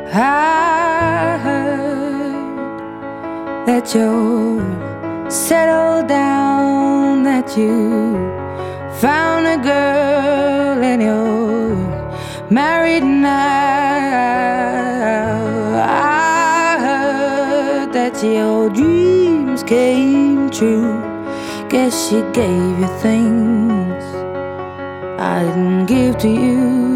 I heard that you're settled down, that you found a girl and you're married now. I heard that your dreams came true. Guess she gave you things I didn't give to you.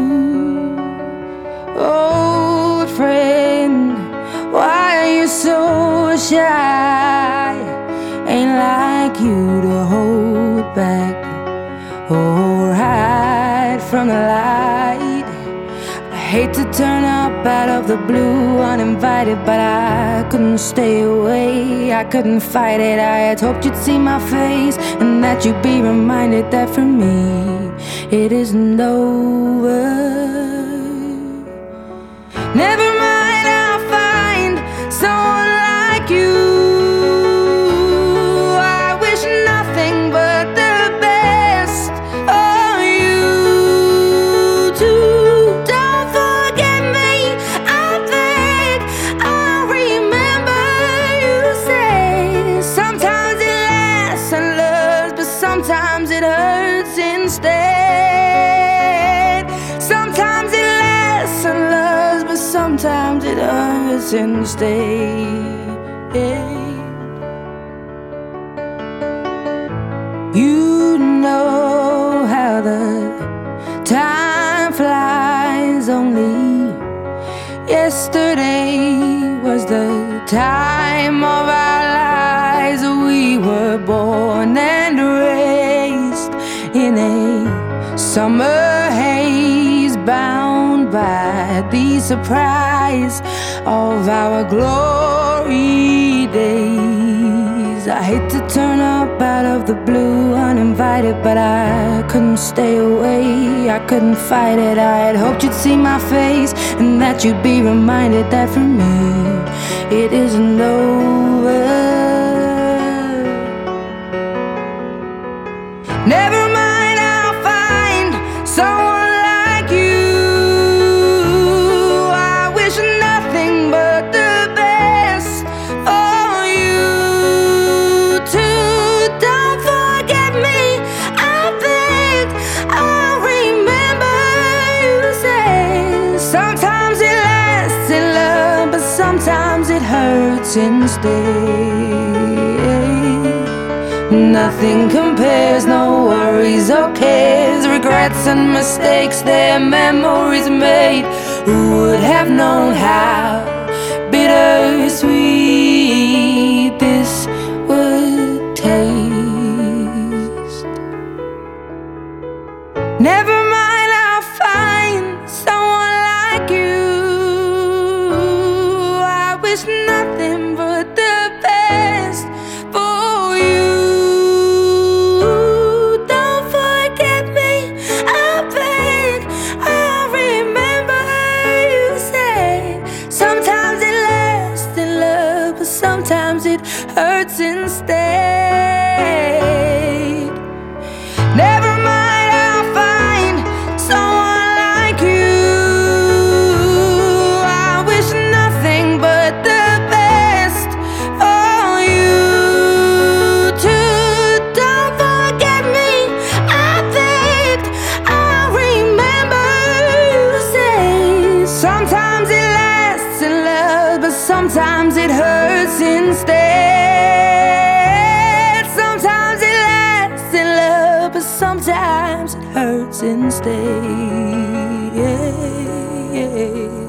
Old friend, why are you so shy? Ain't like you to hold back or hide from the light. I hate to turn up out of the blue uninvited, but I couldn't stay away, I couldn't fight it. I had hoped you'd see my face and that you'd be reminded that for me it isn't over. Never mind, I'll find someone like you. I wish nothing but the best for you too. Don't forget me, I beg. I remember you say sometimes it lasts and loves, but sometimes it hurts instead. Sometimes it lasts and loves, but sometimes it hurts instead. You know how the time flies. Only yesterday was the time of our lives. We were born and raised in a summer haze, bound by the surprise of our glory days. I hate to turn up out of the blue uninvited, but I couldn't stay away, I couldn't fight it. I had hoped you'd see my face and that you'd be reminded that for me it isn't over. Never mind, I'll find someone like you. I wish nothing but the best for you too. Don't forget me, I beg. I remember you say sometimes it lasts in love, but sometimes it hurts instead. Nothing compares, no worries or cares, regrets and mistakes, their memories made. Who would have known how bittersweet this would taste? Never mind, I'll find someone like you. I wish nothing but the best for you. Don't forget me, I beg. I remember you say sometimes it lasts in love, but sometimes it hurts instead. Never mind, I'll find someone like you. I wish nothing but the best for you too. Don't forget me, I beg. I remember you say sometimes it lasts in love, but sometimes it hurts instead. Sometimes it lasts in love, but sometimes it hurts instead.